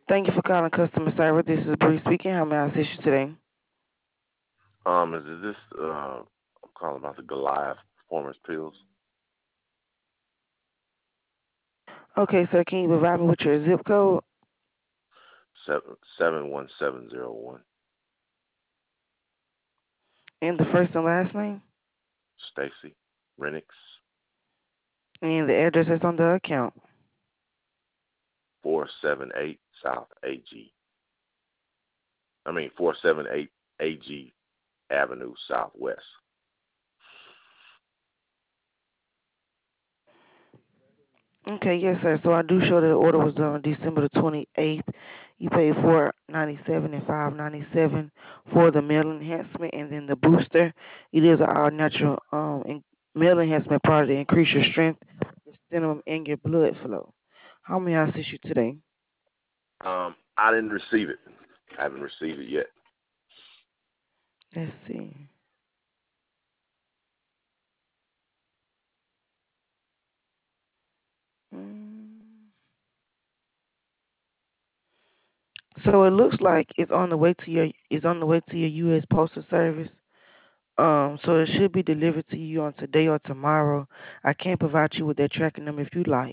Thank you for calling customer service. This is Bree speaking. How may I assist you today? Is this I'm calling about the Goliath performance pills? Okay, sir, can you provide me with your zip code 71701. and the first and last name Stacy Renix, and the address that's on the account? 478 South AG. 478 AG Avenue Southwest. Okay, yes, sir. So I do show that the order was done on December the 28th. You paid $497 and $597 for the meal enhancement, and then the booster. It is an all natural meal enhancement product to increase your strength, your stamina, and your blood flow. How may I assist you today? I didn't receive it. I haven't received it yet. Let's see. Mm. So it looks like it's on the way to your U.S. Postal Service. So it should be delivered to you on today or tomorrow. I can provide you with that tracking number if you like.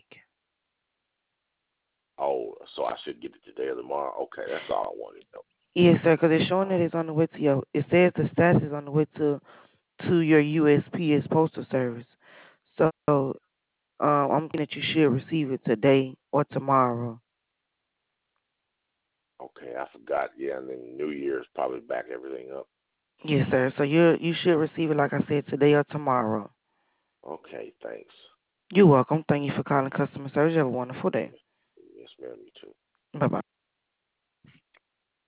Oh, so I should get it today or tomorrow. Okay, that's all I wanted to Yes, sir, because it's showing that it's on the way to your. It says the status is on the way to your USPS Postal Service. So I'm thinking that you should receive it today or tomorrow. know. Okay, I forgot. Yeah, and then New Year's probably back everything up. Yes, sir. So you should receive it like I said today or tomorrow. Okay, thanks. You're welcome. Thank you for calling customer service. You have a wonderful day. Yes, ma'am. You too. Bye bye.